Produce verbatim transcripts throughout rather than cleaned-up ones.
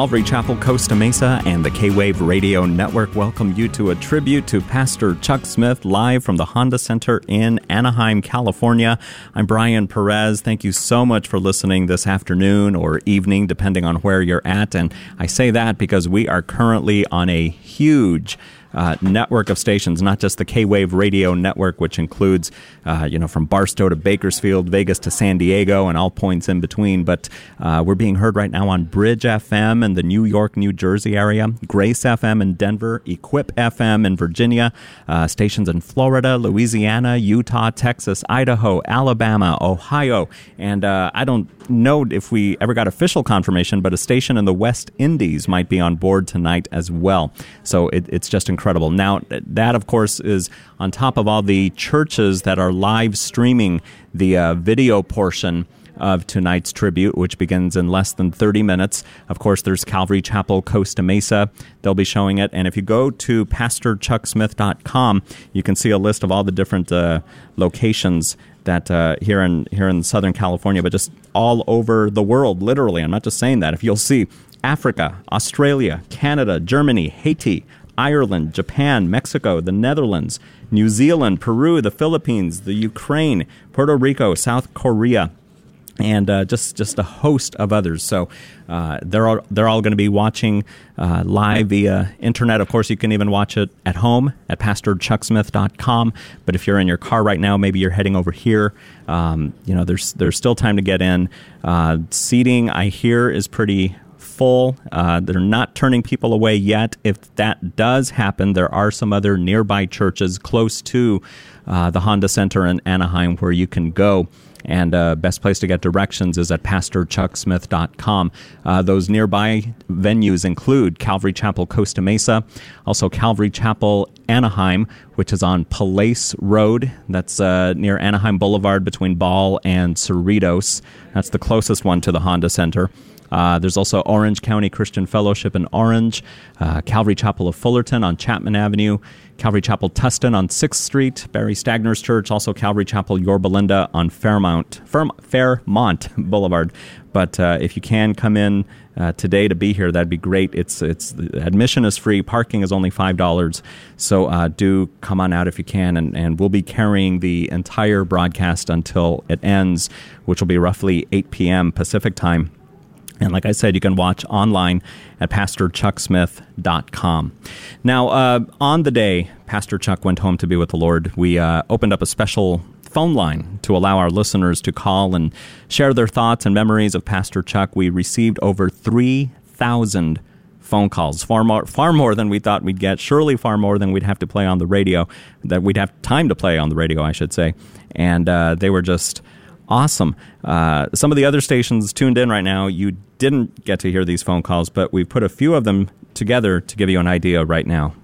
Calvary Chapel, Costa Mesa, and the K-Wave Radio Network welcome you to a tribute to Pastor Chuck Smith live from the Honda Center in Anaheim, California. I'm Brian Perez. Thank you so much for listening this afternoon or evening, depending on where you're at. And I say that because we are currently on a huge Uh, network of stations, not just the K-Wave Radio Network, which includes, uh, you know, from Barstow to Bakersfield, Vegas to San Diego, and all points in between. But uh, we're being heard right now on Bridge F M in the New York, New Jersey area, Grace F M in Denver, Equip F M in Virginia, uh, stations in Florida, Louisiana, Utah, Texas, Idaho, Alabama, Ohio, and uh, I don't know if we ever got official confirmation, but a station in the West Indies might be on board tonight as well. So it, it's just incredible. Incredible. Now, that, of course, is on top of all the churches that are live streaming the uh, video portion of tonight's tribute, which begins in less than thirty minutes. Of course, there's Calvary Chapel, Costa Mesa. They'll be showing it. And if you go to pastor chuck smith dot com, you can see a list of all the different uh, locations that uh, here in here in Southern California, but just all over the world, literally. I'm not just saying that. If you'll see Africa, Australia, Canada, Germany, Haiti, Ireland, Japan, Mexico, the Netherlands, New Zealand, Peru, the Philippines, the Ukraine, Puerto Rico, South Korea, and uh, just just a host of others. So uh, they're all, they're all going to be watching uh, live via internet. Of course, you can even watch it at home at pastor chuck smith dot com. But if you're in your car right now, maybe you're heading over here. Um, you know, there's there's still time to get in. Uh, seating, I hear, is pretty full. Uh, they're not turning people away yet. If that does happen, there are some other nearby churches close to uh, the Honda Center in Anaheim where you can go. And uh, best place to get directions is at pastor chuck smith dot com. Uh, those nearby venues include Calvary Chapel, Costa Mesa, also Calvary Chapel, Anaheim, which is on Palace Road. That's uh, near Anaheim Boulevard between Ball and Cerritos. That's the closest one to the Honda Center. Uh, there's also Orange County Christian Fellowship in Orange, uh, Calvary Chapel of Fullerton on Chapman Avenue, Calvary Chapel Tustin on sixth Street, Barry Stagner's Church, also Calvary Chapel Yorba Linda on Fairmount, Fairm- Fairmont Boulevard. But uh, if you can come in uh, today to be here, that'd be great. It's it's admission is free, parking is only five dollars. So uh, do come on out if you can, and, and we'll be carrying the entire broadcast until it ends, which will be roughly eight p.m. Pacific time. And like I said, you can watch online at pastor chuck smith dot com. Now, uh, on the day Pastor Chuck went home to be with the Lord, we uh, opened up a special phone line to allow our listeners to call and share their thoughts and memories of Pastor Chuck. We received over three thousand phone calls, far more, far more than we thought we'd get, surely far more than we'd have to play on the radio, that we'd have time to play on the radio, I should say. And uh, they were just awesome. Uh, some of the other stations tuned in right now, you didn't get to hear these phone calls, but we've put a few of them together to give you an idea right now.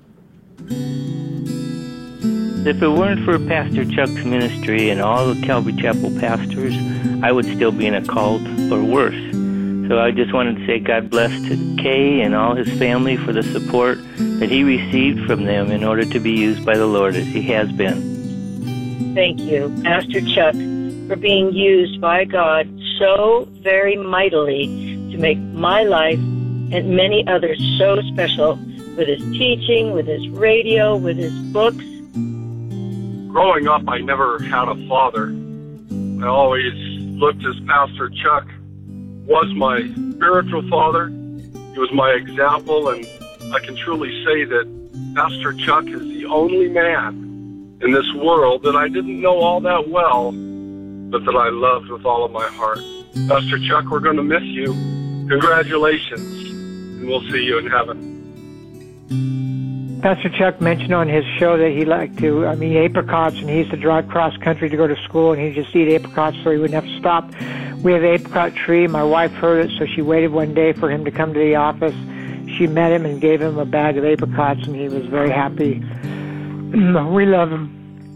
If it weren't for Pastor Chuck's ministry and all the Calvary Chapel pastors, I would still be in a cult or worse. So I just wanted to say God bless to Kay and all his family for the support that he received from them in order to be used by the Lord as he has been. Thank you, Pastor Chuck, for being used by God so very mightily to make my life and many others so special with his teaching, with his radio, with his books. Growing up, I never had a father. I always looked as Pastor Chuck was my spiritual father. He was my example, and I can truly say that Pastor Chuck is the only man in this world that I didn't know all that well, but that I loved with all of my heart. Pastor Chuck, we're going to miss you. Congratulations, and we'll see you in heaven. Pastor Chuck mentioned on his show that he liked to, I mean, apricots, and he used to drive cross country to go to school, and he'd just eat apricots so he wouldn't have to stop. We have an apricot tree. My wife heard it, so she waited one day for him to come to the office. She met him and gave him a bag of apricots, and he was very happy. We love him.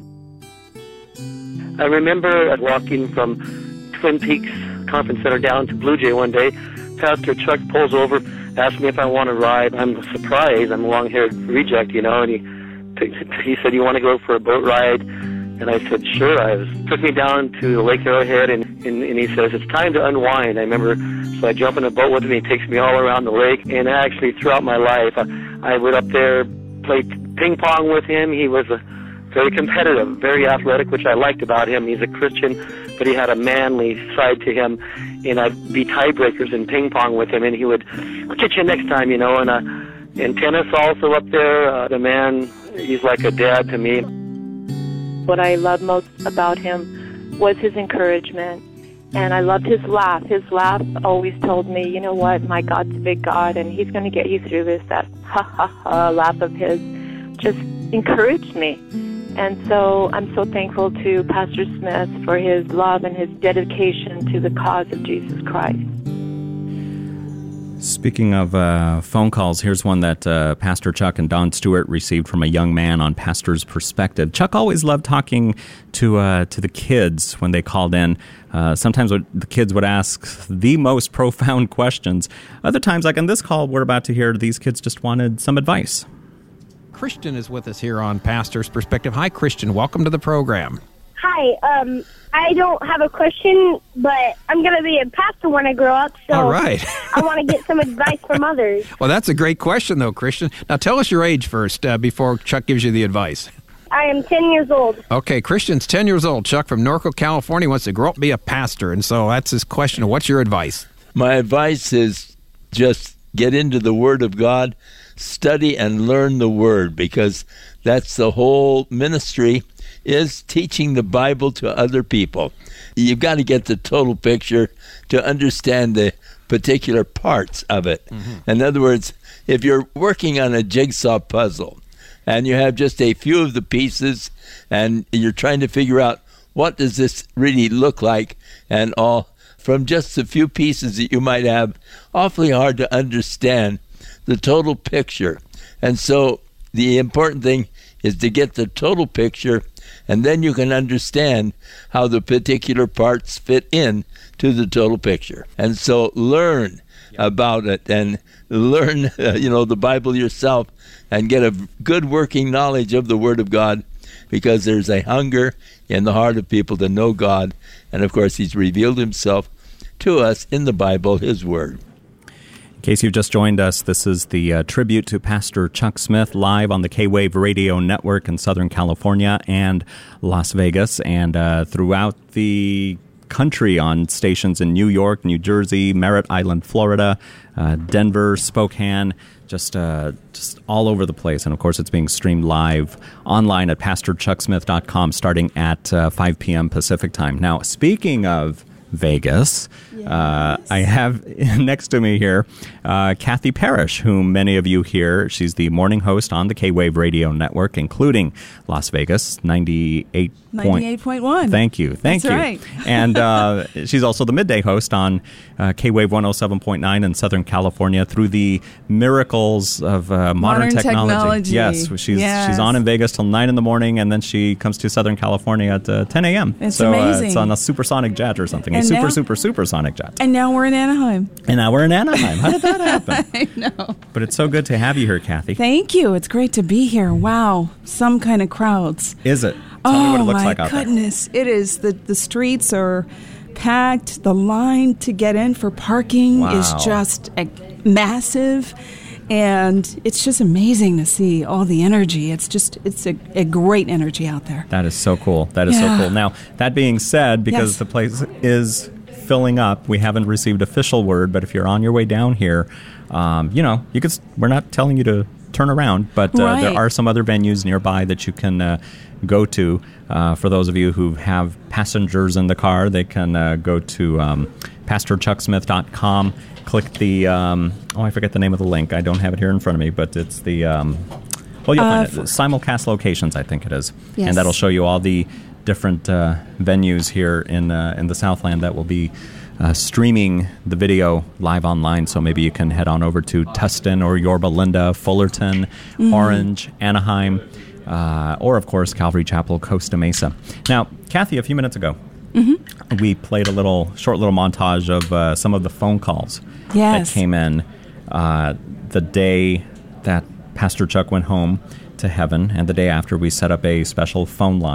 I remember walking from Twin Peaks Conference Center down to Blue Jay one day. Pastor Chuck pulls over, asks me if I want to ride. I'm surprised. I'm a long-haired reject, you know, and he he said, "You want to go for a boat ride?" And And I said, sure. I was, took me down to Lake Arrowhead, and, and, and he says, it's time to unwind. I remember, so I jump in a boat with him. He takes me all around the lake. And actually, throughout my life, I, I went up there, played ping pong with him. He was a, very competitive, very athletic, which I liked about him. He's a Christian, but he had a manly side to him. And I'd be tiebreakers in ping pong with him, and he would, I'll get you next time, you know. And, uh, and tennis also up there. Uh, the man, he's like a dad to me. What I loved most about him was his encouragement, and I loved his laugh. His laugh always told me, you know what, my God's a big God, and he's going to get you through this. That ha ha ha laugh of his just encouraged me. And so I'm so thankful to Pastor Smith for his love and his dedication to the cause of Jesus Christ. Speaking of uh, phone calls, here's one that uh, Pastor Chuck and Don Stewart received from a young man on Pastor's Perspective. Chuck always loved talking to uh, to the kids when they called in. Uh, sometimes the kids would ask the most profound questions. Other times, like in this call we're about to hear, these kids just wanted some advice. Christian is with us here on Pastor's Perspective. Hi, Christian. Welcome to the program. Hi. Um, I don't have a question, but I'm going to be a pastor when I grow up, so All right. I want to get some advice from others. Well, that's a great question, though, Christian. Now, tell us your age first uh, before Chuck gives you the advice. I am ten years old. Okay, Christian's ten years old. Chuck from Norco, California, wants to grow up and be a pastor, and so that's his question. What's your advice? My advice is just get into the Word of God, study and learn the Word, because that's the whole ministry, is teaching the Bible to other people. You've got to get the total picture to understand the particular parts of it. Mm-hmm. In other words, if you're working on a jigsaw puzzle and you have just a few of the pieces and you're trying to figure out what does this really look like and all, from just a few pieces that you might have, awfully hard to understand the total picture. And so the important thing is to get the total picture, and then you can understand how the particular parts fit in to the total picture. And so learn about it and learn, uh, you know, the Bible yourself and get a good working knowledge of the Word of God, because there's a hunger in the heart of people to know God. And of course, He's revealed Himself to us in the Bible, His Word. In case you've just joined us, this is the uh, tribute to Pastor Chuck Smith, live on the K-Wave Radio Network in Southern California and Las Vegas, and uh, throughout the country on stations in New York, New Jersey, Merritt Island, Florida, uh, Denver, Spokane, just uh, just all over the place. And of course, it's being streamed live online at pastor chuck smith dot com starting at uh, five p.m. Pacific time. Now, speaking of Vegas, yes. uh, I have next to me here uh, Kathy Parrish, whom many of you hear. She's the morning host on the K-Wave Radio Network, including Las Vegas, ninety-eight point one. Thank you. Thank That's you. Right. And uh, she's also the midday host on uh, K-Wave one oh seven point nine in Southern California through the miracles of uh, modern, modern technology. technology. Yes, she's yes. she's on in Vegas till nine in the morning, and then she comes to Southern California at uh, ten a.m. It's so, amazing. Uh, it's on a supersonic jet or something, And a super, now, super, supersonic jet. And now we're in Anaheim. And now we're in Anaheim. How did that happen? I know. But it's so good to have you here, Kathy. Thank you. It's great to be here. Wow. Some kind of crowds. Is it? Tell oh, me what it looks my like out goodness. It is. The, the streets are packed. The line to get in for parking wow. is just a, massive. And it's just amazing to see all the energy. It's just, it's a, a great energy out there. That is so cool. That is yeah. so cool. Now, that being said, because yes. the place is filling up, we haven't received official word, but if you're on your way down here, um, you know, you could, we're not telling you to turn around, but uh, right. there are some other venues nearby that you can uh, go to. Uh, for those of you who have passengers in the car, they can uh, go to um, pastor chuck smith dot com, click the, um, oh, I forget the name of the link. I don't have it here in front of me, but it's the, um, well, you'll uh, find it. Simulcast locations, I think it is. Yes. And that'll show you all the different uh, venues here in uh, in the Southland that will be uh, streaming the video live online. So maybe you can head on over to Tustin or Yorba Linda, Fullerton, mm-hmm. Orange, Anaheim, uh, or of course Calvary Chapel, Costa Mesa. Now, Kathy, a few minutes ago, mm-hmm. we played a little short little montage of uh, some of the phone calls yes. that came in uh, the day that Pastor Chuck went home to heaven, and the day after we set up a special phone line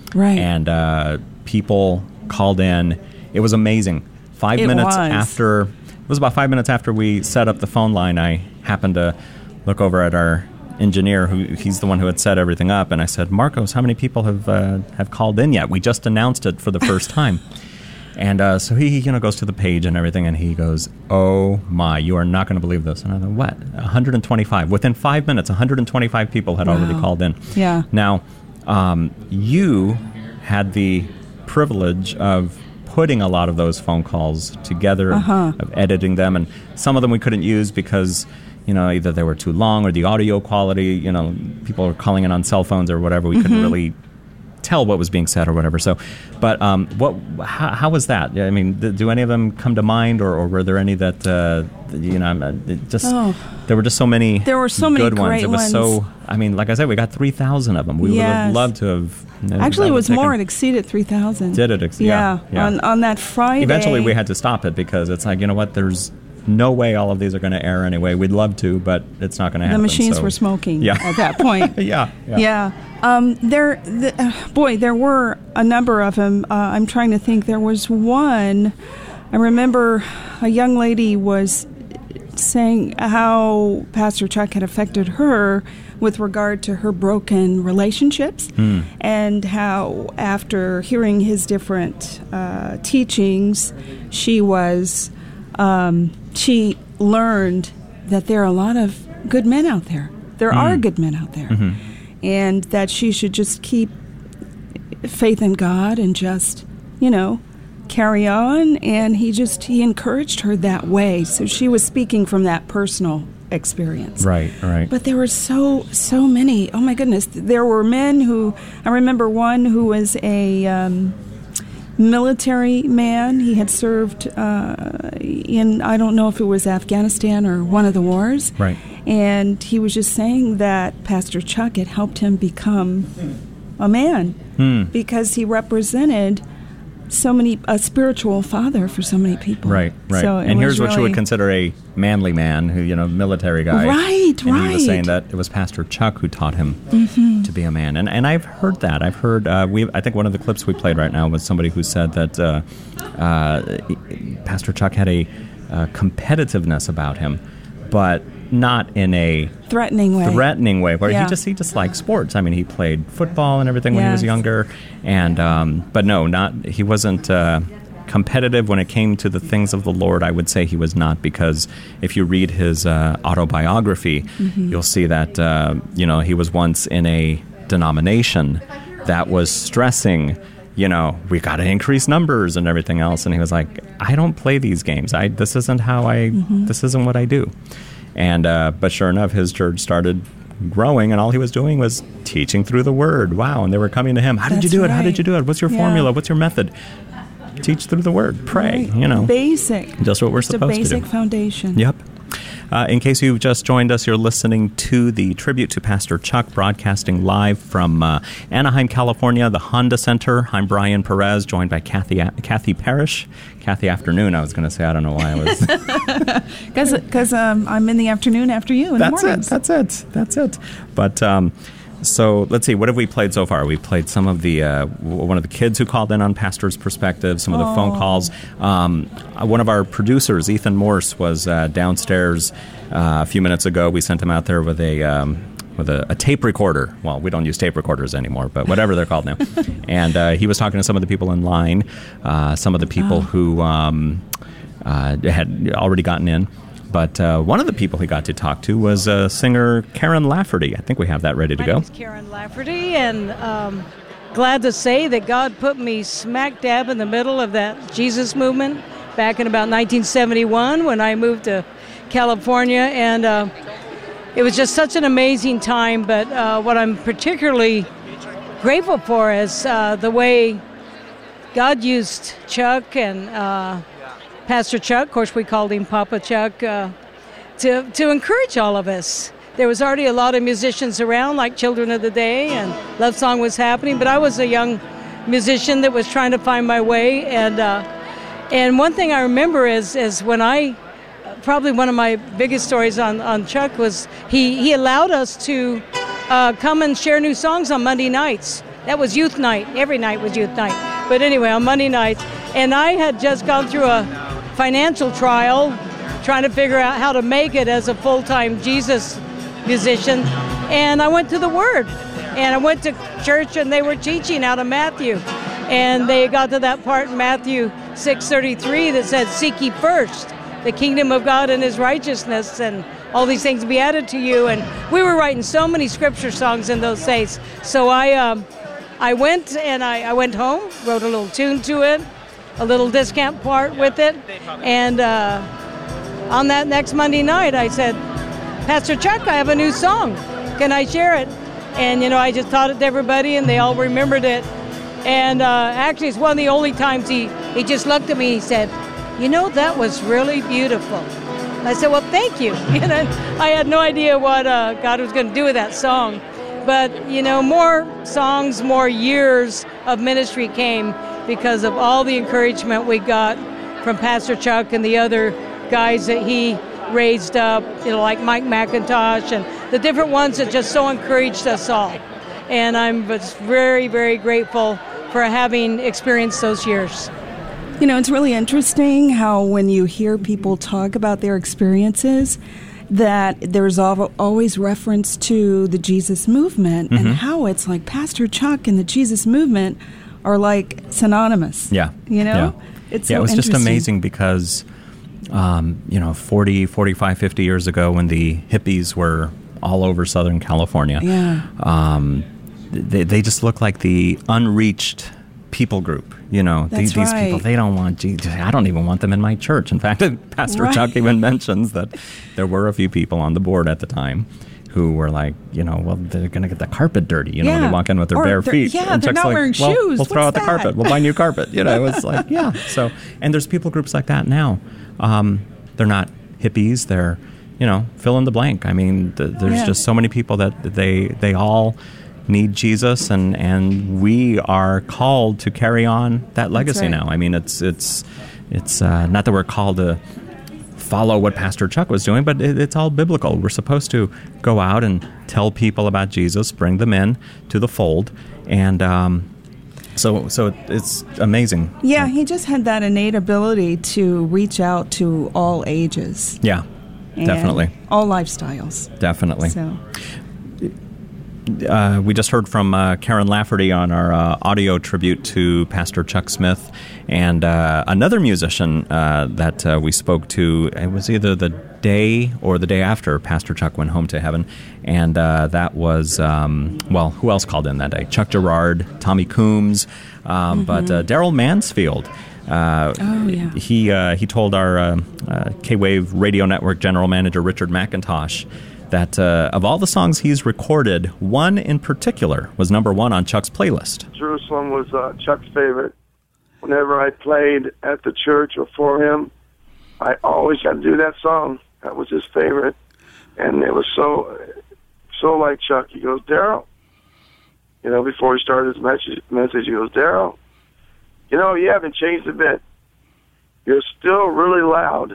Right. And uh, people called in. It was amazing. Five it minutes was. after, it was about five minutes after we set up the phone line, I happened to look over at our engineer, who he's the one who had set everything up, and I said, Marcos, how many people have uh, have called in yet? We just announced it for the first time. And uh, so he, you know, goes to the page and everything, and he goes, "Oh my, you are not going to believe this." And I thought, "What? one hundred twenty-five Within five minutes, one hundred twenty-five people had wow. already called in. Yeah. Now, um, you had the privilege of putting a lot of those phone calls together, uh-huh. of editing them, and some of them we couldn't use because, you know, either they were too long or the audio quality, you know, people were calling in on cell phones or whatever. We mm-hmm. couldn't really tell what was being said or whatever. So, but um, what? How, how was that? I mean, th- do any of them come to mind, or, or were there any that uh, you know? Just oh. there were just so many. There were so many good great ones. It was ones. so. I mean, like I said, we got three thousand of them. We yes. would have loved to have. You know, Actually, it was taken, more. It exceeded three thousand. Did it? Ex- yeah. yeah. yeah. On on that Friday. Eventually, we had to stop it because it's like, you know what? There's no way all of these are going to air anyway. We'd love to, but it's not going to happen. The machines so. were smoking yeah. at that point. yeah. Yeah. yeah. Um, there, the, uh, boy, there were a number of them. Uh, I'm trying to think. There was one. I remember a young lady was saying how Pastor Chuck had affected her with regard to her broken relationships, mm. and how after hearing his different uh, teachings, she was um, she learned that there are a lot of good men out there. There mm. are good men out there. Mm-hmm. And that she should just keep faith in God and just, you know, carry on. And he just, he encouraged her that way. So she was speaking from that personal experience. Right, right. But there were so, so many. Oh, my goodness. There were men who, I remember one who was a um, military man. He had served uh, in, I don't know if it was Afghanistan or one of the wars. Right. And he was just saying that Pastor Chuck had helped him become a man hmm. because he represented so many, a spiritual father for so many people. Right, right. So and here's really what you would consider a manly man, who, you know, military guy. Right, and right. he was saying that it was Pastor Chuck who taught him mm-hmm. to be a man. And and I've heard that. I've heard, uh, we. I think one of the clips we played right now was somebody who said that uh, uh, Pastor Chuck had a uh, competitiveness about him, but not in a threatening way. Threatening way, where yeah. he just he just liked sports. I mean, he played football and everything when yes. he was younger, and um, but no, not he wasn't uh, competitive when it came to the things of the Lord. I would say he was not, because if you read his uh, autobiography, mm-hmm. you'll see that uh, you know he was once in a denomination that was stressing, you know, we got to increase numbers and everything else, and he was like, I don't play these games. I this isn't how I mm-hmm. this isn't what I do. And uh, but sure enough, his church started growing, and all he was doing was teaching through the Word. Wow! And they were coming to him. How did That's you do right. it? How did you do it? What's your yeah. formula? What's your method? Teach through the Word. Pray. Right. You know, basic. Just what we're Just supposed to do. a basic foundation. Yep. Uh, in case you've just joined us, you're listening to the Tribute to Pastor Chuck, broadcasting live from uh, Anaheim, California, the Honda Center. I'm Brian Perez, joined by Kathy Kathy Parrish. Kathy Afternoon, I was going to say. I don't know why I was. Because um, I'm in the afternoon after you in that's the mornings. It, that's it. That's it. But um, so let's see. What have we played so far? We've played some of the uh, one of the kids who called in on Pastor's Perspective, some of the oh. phone calls. Um, one of our producers, Ethan Morse, was uh, downstairs uh, a few minutes ago. We sent him out there with a um, with a, a tape recorder. Well, we don't use tape recorders anymore, but whatever they're called now. And uh, he was talking to some of the people in line, uh, some of the people oh. who um, uh, had already gotten in. But uh, one of the people he got to talk to was uh, singer Karen Lafferty. I think we have that ready to My go. My name's Karen Lafferty, and um, glad to say that God put me smack dab in the middle of that Jesus movement back in about nineteen seventy-one when I moved to California, and uh, it was just such an amazing time. But uh, what I'm particularly grateful for is uh, the way God used Chuck and uh, Pastor Chuck, of course we called him Papa Chuck, uh, to, to encourage all of us. There was already a lot of musicians around, like Children of the Day, and Love Song was happening, but I was a young musician that was trying to find my way. And uh, and one thing I remember is, is when I, probably one of my biggest stories on, on Chuck was he, he allowed us to uh, come and share new songs on Monday nights. That was youth night. Every night was youth night. But anyway, on Monday nights. And I had just gone through a financial trial trying to figure out how to make it as a full-time Jesus musician. And I went to the Word. And I went to church, and they were teaching out of Matthew. And they got to that part in Matthew six thirty-three that said, "Seek ye first the kingdom of God and his righteousness, and all these things be added to you." And we were writing so many scripture songs in those days. So I um, I went and I, I went home, wrote a little tune to it, a little discount part with it. And uh, on that next Monday night, I said, "Pastor Chuck, I have a new song. Can I share it?" And, you know, I just taught it to everybody, and they all remembered it. And uh, actually, it's one of the only times he, he just looked at me, he said, "You know, that was really beautiful." I said, "Well, thank you." You know, I had no idea what uh, God was going to do with that song. But, you know, more songs, more years of ministry came because of all the encouragement we got from Pastor Chuck and the other guys that he raised up, you know, like Mike McIntosh and the different ones that just so encouraged us all. And I'm just very, very grateful for having experienced those years. You know, it's really interesting how when you hear people talk about their experiences, that there's always reference to the Jesus movement, mm-hmm. and how it's like Pastor Chuck and the Jesus movement are like synonymous. Yeah. You know? Yeah, it's yeah so it was just interesting. amazing because, um, you know, forty, forty-five, fifty years ago when the hippies were all over Southern California, yeah. um, they, they just look like the unreached people group. You know, these, right. these people, they don't want Jesus. I don't even want them in my church. In fact, Pastor right. Chuck even mentions that there were a few people on the board at the time who were like, you know, well, they're going to get the carpet dirty, you know, yeah. when they walk in with their or bare they're, feet. Yeah, and they're Chuck's not like, wearing well, shoes. We'll throw What's out the that? carpet. We'll buy new carpet. You know, it was like, yeah. So, and there's people groups like that now. Um, they're not hippies. They're, you know, fill in the blank. I mean, th- there's yeah. just so many people that they they all need Jesus, and, and we are called to carry on that legacy right. now. I mean, it's it's it's uh, not that we're called to follow what Pastor Chuck was doing, but it, it's all biblical. We're supposed to go out and tell people about Jesus, bring them in to the fold, and um, so so it's amazing. Yeah, he just had that innate ability to reach out to all ages. Yeah, definitely. All lifestyles. Definitely. So. Uh, we just heard from uh, Karen Lafferty on our uh, audio tribute to Pastor Chuck Smith, and uh, another musician uh, that uh, we spoke to. It was either the day or the day after Pastor Chuck went home to heaven, and uh, that was, um, well, who else called in that day? Chuck Girard, Tommy Coombs, um, mm-hmm. but uh, Daryl Mansfield. Uh, oh, yeah. He, uh, he told our uh, uh, K-Wave Radio Network General Manager Richard McIntosh that uh, of all the songs he's recorded, one in particular was number one on Chuck's playlist. Jerusalem was uh, Chuck's favorite. Whenever I played at the church or for him, I always had to do that song. That was his favorite. And it was so, so like Chuck. He goes, "Daryl," you know, before he started his message, message he goes, "Daryl, you know, you haven't changed a bit. You're still really loud."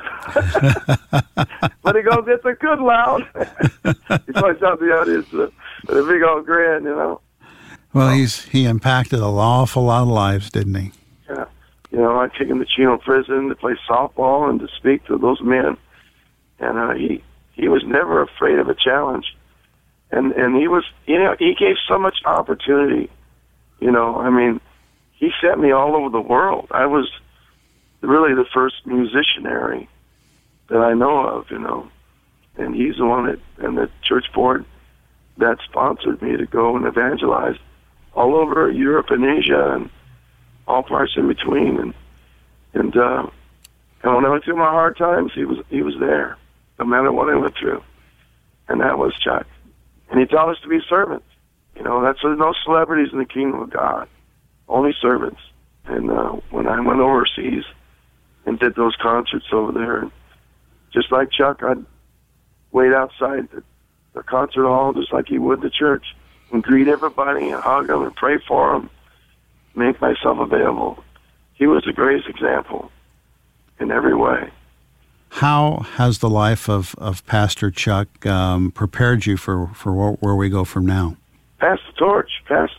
But he goes, "It's a good loud." He points out the audience with a big old grin, you know. Well, he's he impacted an awful lot of lives, didn't he? Yeah. You know, I took him to Chino Prison to play softball and to speak to those men. And uh, he he was never afraid of a challenge. And and he was, you know, he gave so much opportunity. You know, I mean, he sent me all over the world. I was really the first musicianary that I know of, you know, and he's the one that, and the church board that sponsored me to go and evangelize all over Europe and Asia and all parts in between. And and uh, and when I went through my hard times, he was he was there, no matter what I went through, and that was Chuck. And he taught us to be servants. You know, that's there's no celebrities in the kingdom of God, only servants. And uh, when I went overseas and did those concerts over there, and just like Chuck, I'd wait outside the, the concert hall just like he would the church and greet everybody and hug them and pray for them, make myself available. He was the greatest example in every way. How has the life of, of Pastor Chuck um, prepared you for, for where we go from now? Pass the torch. Pass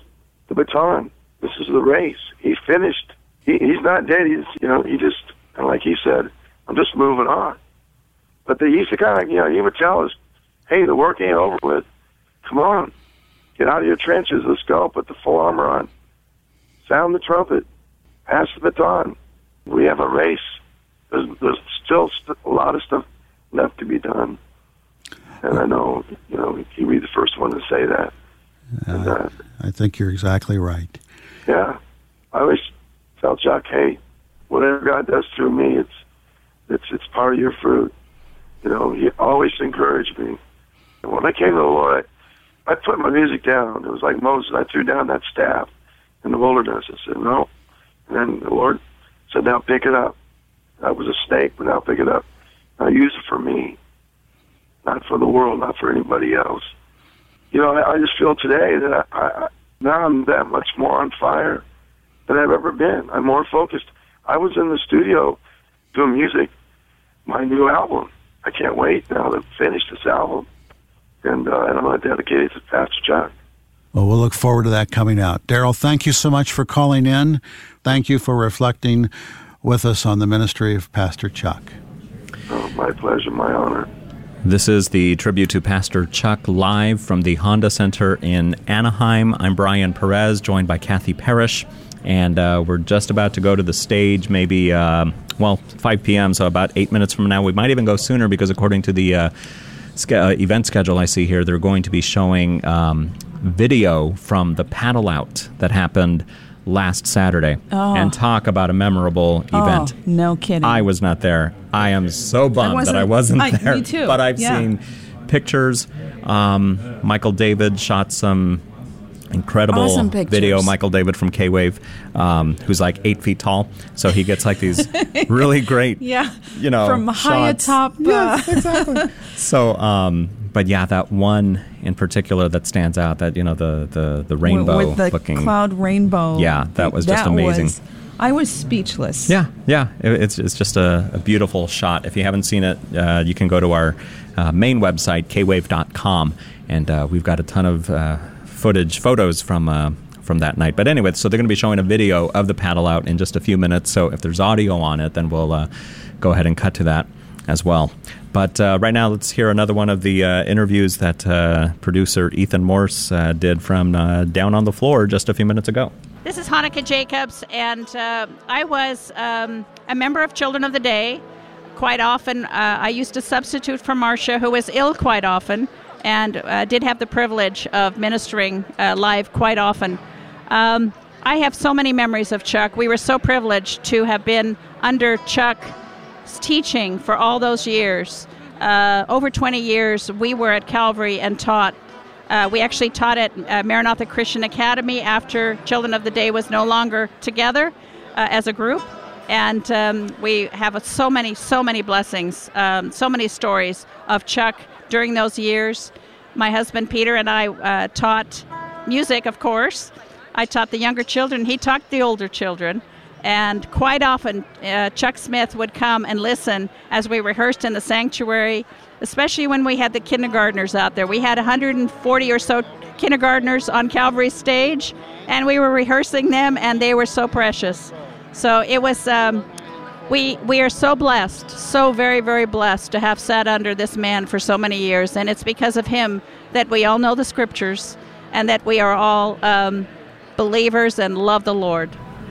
the baton. This is the race. He finished. He, he's not dead. He's, you know, he just, and like he said, I'm just moving on. But they used to kind of, you know, he would tell us, hey, the work ain't over with. Come on. Get out of your trenches. Let's go. Put the full armor on. Sound the trumpet. Pass the baton. We have a race. There's, there's still st- a lot of stuff left to be done. And I know, you know, he'd be the first one to say that. Uh, and, uh, I think you're exactly right. Yeah. I always tell Chuck, hey, whatever God does through me, it's it's it's part of your fruit. You know, he always encouraged me. And when I came to the Lord, I, I put my music down. It was like Moses. I threw down that staff in the wilderness. I said, no. And then the Lord said, now pick it up. That was a snake, but now pick it up. Now use it for me, not for the world, not for anybody else. You know, I, I just feel today that I, I, now I'm that much more on fire than I've ever been. I'm more focused. I was in the studio doing music, my new album. I can't wait now to finish this album. And, uh, and I'm going to dedicate it to Pastor Chuck. Well, we'll look forward to that coming out. Daryl, thank you so much for calling in. Thank you for reflecting with us on the ministry of Pastor Chuck. Oh, my pleasure, my honor. This is the Tribute to Pastor Chuck live from the Honda Center in Anaheim. I'm Brian Perez, joined by Kathy Parrish, and uh, we're just about to go to the stage, maybe, uh, well, five p.m., so about eight minutes from now. We might even go sooner because according to the uh, ske- uh, event schedule I see here, they're going to be showing um, video from the paddle out that happened last Saturday, oh. and talk about a memorable event. Oh, no kidding. I was not there. I am so bummed I that I wasn't I, there. Me too. But I've yeah. seen pictures. Um, Michael David shot some incredible awesome video. Michael David from K-Wave, um, who's like eight feet tall, so he gets like these really great, yeah, you know, from high shots. atop. Uh, yes, exactly. So, um, but yeah, that one in particular that stands out, that, you know, the the, the rainbow with the looking cloud rainbow. Yeah, that was just that amazing. Was, I was speechless. Yeah, yeah, it, it's it's just a, a beautiful shot. If you haven't seen it, uh, you can go to our uh, main website, k wave dot com, and uh, we've got a ton of uh, footage, photos from uh, from that night. But anyway, so they're going to be showing a video of the paddle out in just a few minutes. So if there's audio on it, then we'll uh, go ahead and cut to that as well. But uh, right now, let's hear another one of the uh, interviews that uh, producer Ethan Morse uh, did from uh, Down on the Floor just a few minutes ago. This is Hanukkah Jacobs, and uh, I was um, a member of Children of the Day. Quite often, uh, I used to substitute for Marcia, who was ill quite often, and uh, did have the privilege of ministering uh, live quite often. Um, I have so many memories of Chuck. We were so privileged to have been under Chuck's teaching for all those years. Uh, over twenty years, we were at Calvary and taught. Uh, we actually taught at uh, Maranatha Christian Academy after Children of the Day was no longer together uh, as a group. And um, we have so many, so many blessings, um, so many stories of Chuck during those years. My husband Peter and I uh, taught music, of course. I taught the younger children. He taught the older children. And quite often, uh, Chuck Smith would come and listen as we rehearsed in the sanctuary, especially when we had the kindergartners out there. We had one hundred forty or so kindergartners on Calvary's stage, and we were rehearsing them, and they were so precious. So it was, um, we we are so blessed, so very, very blessed to have sat under this man for so many years, and it's because of him that we all know the scriptures and that we are all um, believers and love the Lord.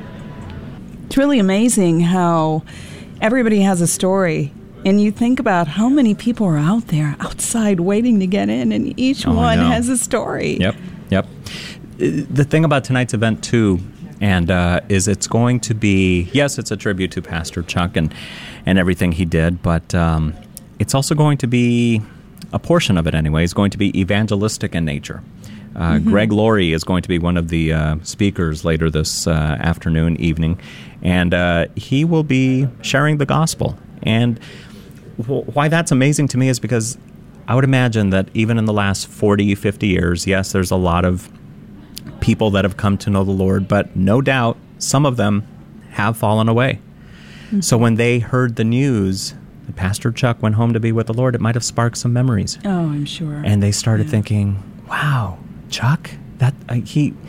It's really amazing how everybody has a story. And you think about how many people are out there outside waiting to get in, and each Oh, one I know. has a story. Yep, yep. The thing about tonight's event, too, and uh, is it's going to be, yes, it's a tribute to Pastor Chuck and, and everything he did, but um, it's also going to be, a portion of it anyway, is going to be evangelistic in nature. Uh, Mm-hmm. Greg Laurie is going to be one of the uh, speakers later this uh, afternoon, evening, and uh, he will be sharing the gospel. And w- why that's amazing to me is because I would imagine that even in the last forty, fifty years, yes, there's a lot of people that have come to know the Lord, but no doubt some of them have fallen away. Mm-hmm. So when they heard the news that Pastor Chuck went home to be with the Lord, it might have sparked some memories. Oh, I'm sure. And they started thinking, wow, Chuck, that uh, he,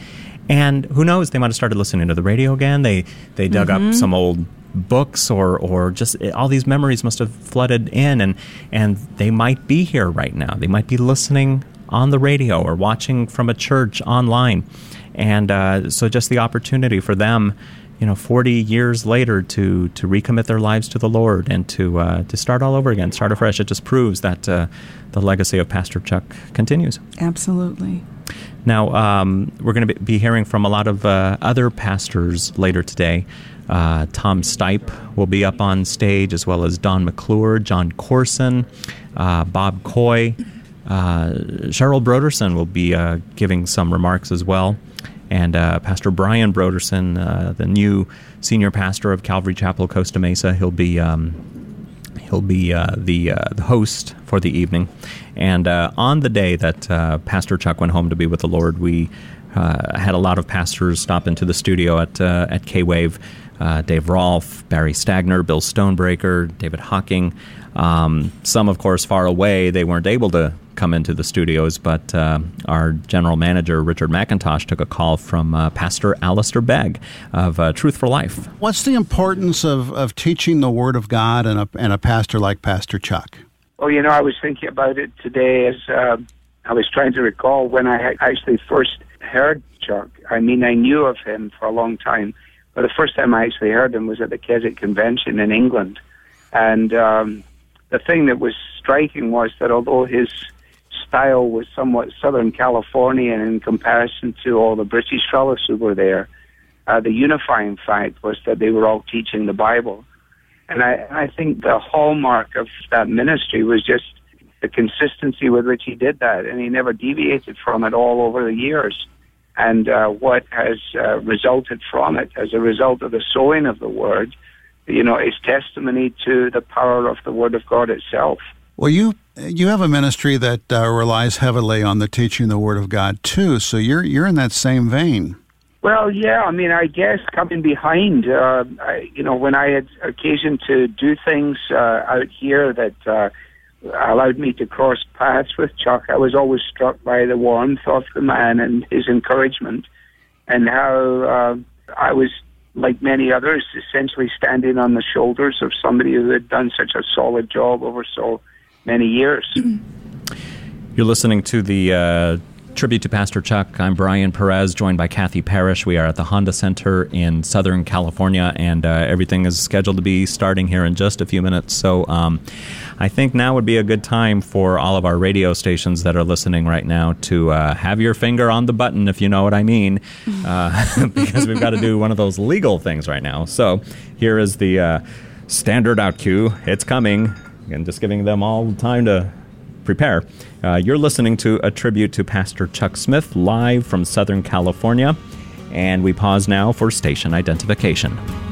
And who knows, they might have started listening to the radio again. They they dug mm-hmm. up some old books or or just all these memories must have flooded in, and and they might be here right now. They might be listening on the radio or watching from a church online. And uh, so just the opportunity for them, you know, forty years later to to recommit their lives to the Lord and to uh, to start all over again, start afresh. It just proves that uh, the legacy of Pastor Chuck continues. Absolutely. Now, um, we're going to be hearing from a lot of uh, other pastors later today. Uh, Tom Stipe will be up on stage, as well as Don McClure, John Corson, uh, Bob Coy. Uh, Cheryl Broderson will be uh, giving some remarks as well. And uh, Pastor Brian Broderson, uh, the new senior pastor of Calvary Chapel, Costa Mesa, he'll be um, he'll be uh, the uh, the host for the evening. And uh, on the day that uh, Pastor Chuck went home to be with the Lord, we uh, had a lot of pastors stop into the studio at uh, at K-Wave. Uh, Dave Rolfe, Barry Stagner, Bill Stonebreaker, David Hocking. Um, some, of course, far away. They weren't able to come into the studios, but uh, our general manager, Richard McIntosh, took a call from uh, Pastor Alistair Begg of uh, Truth for Life. What's the importance of, of teaching the Word of God and a, and a pastor like Pastor Chuck? Well, you know, I was thinking about it today as uh, I was trying to recall when I actually first heard Chuck. I mean, I knew of him for a long time, but the first time I actually heard him was at the Keswick Convention in England. And um, the thing that was striking was that although his style was somewhat Southern Californian in comparison to all the British fellows who were there, uh, the unifying fact was that they were all teaching the Bible. And I, I think the hallmark of that ministry was just the consistency with which he did that, and he never deviated from it all over the years. And uh, what has uh, resulted from it as a result of the sowing of the Word, you know, is testimony to the power of the Word of God itself. Well, you you have a ministry that uh, relies heavily on the teaching of the Word of God, too, so you're you're in that same vein. Well, yeah, I mean, I guess coming behind, uh, I, you know, when I had occasion to do things uh, out here that uh, allowed me to cross paths with Chuck, I was always struck by the warmth of the man and his encouragement, and how uh, I was, like many others, essentially standing on the shoulders of somebody who had done such a solid job over so many years. You're listening to the uh, Tribute to Pastor Chuck. I'm Brian Perez, joined by Kathy Parrish. We are at the Honda Center in Southern California, and uh, everything is scheduled to be starting here in just a few minutes. So um, I think now would be a good time for all of our radio stations that are listening right now to uh, have your finger on the button, if you know what I mean, uh, because we've got to do one of those legal things right now. So here is the uh, standard out cue. It's coming, and just giving them all time to prepare. Uh, you're listening to a tribute to Pastor Chuck Smith live from Southern California, and we pause now for station identification.